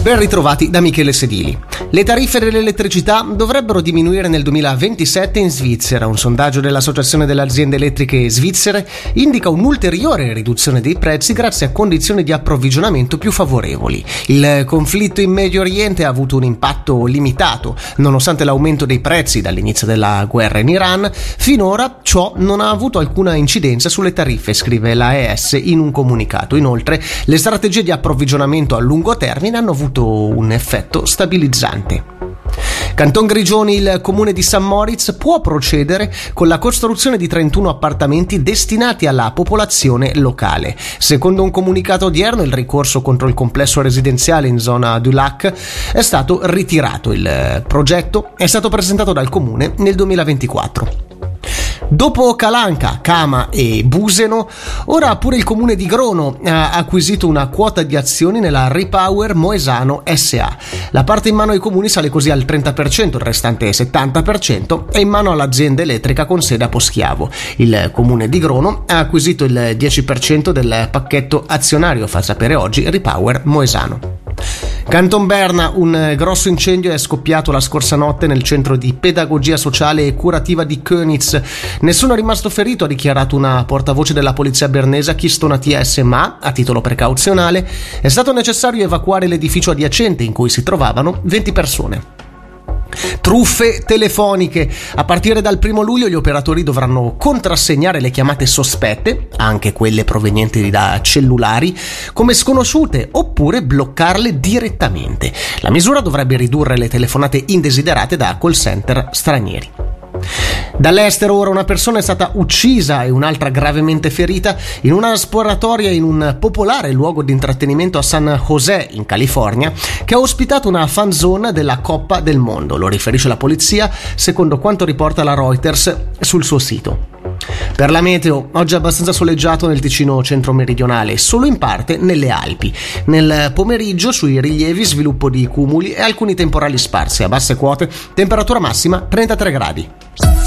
Ben ritrovati da Michele Sedili. Le tariffe dell'elettricità dovrebbero diminuire nel 2027 in Svizzera. Un sondaggio dell'Associazione delle aziende elettriche svizzere indica un'ulteriore riduzione dei prezzi grazie a condizioni di approvvigionamento più favorevoli. Il conflitto in Medio Oriente ha avuto un impatto limitato. Nonostante l'aumento dei prezzi dall'inizio della guerra in Iran, finora ciò non ha avuto alcuna incidenza sulle tariffe, scrive l'AES in un comunicato. Inoltre, le strategie di approvvigionamento a lungo termine hanno avuto un effetto stabilizzante. Canton Grigioni, il comune di St. Moritz può procedere con la costruzione di 31 appartamenti destinati alla popolazione locale. Secondo un comunicato odierno, il ricorso contro il complesso residenziale in zona du Lac è stato ritirato. Il progetto è stato presentato dal comune nel 2024. Dopo Calanca, Cama e Buseno, ora pure il comune di Grono ha acquisito una quota di azioni nella Repower Moesano SA. La parte in mano ai comuni sale così al 30%, il restante 70% è in mano all'azienda elettrica con sede a Poschiavo. Il comune di Grono ha acquisito il 10% del pacchetto azionario, fa sapere oggi Repower Moesano. Canton Berna, un grosso incendio è scoppiato la scorsa notte nel centro di pedagogia sociale e curativa di Könitz. Nessuno è rimasto ferito, ha dichiarato una portavoce della polizia bernese a Keystone ATS, ma, a titolo precauzionale, è stato necessario evacuare l'edificio adiacente in cui si trovavano 20 persone. Truffe telefoniche. A partire dal 1 luglio gli operatori dovranno contrassegnare le chiamate sospette, anche quelle provenienti da cellulari, come sconosciute oppure bloccarle direttamente. La misura dovrebbe ridurre le telefonate indesiderate da call center stranieri. Dall'estero ora una persona è stata uccisa e un'altra gravemente ferita in una sparatoria in un popolare luogo di intrattenimento a San José in California che ha ospitato una fan zone della Coppa del Mondo, lo riferisce la polizia secondo quanto riporta la Reuters sul suo sito. Per la meteo, oggi è abbastanza soleggiato nel Ticino centro-meridionale, solo in parte nelle Alpi. Nel pomeriggio sui rilievi sviluppo di cumuli e alcuni temporali sparsi. A basse quote, temperatura massima 33 gradi.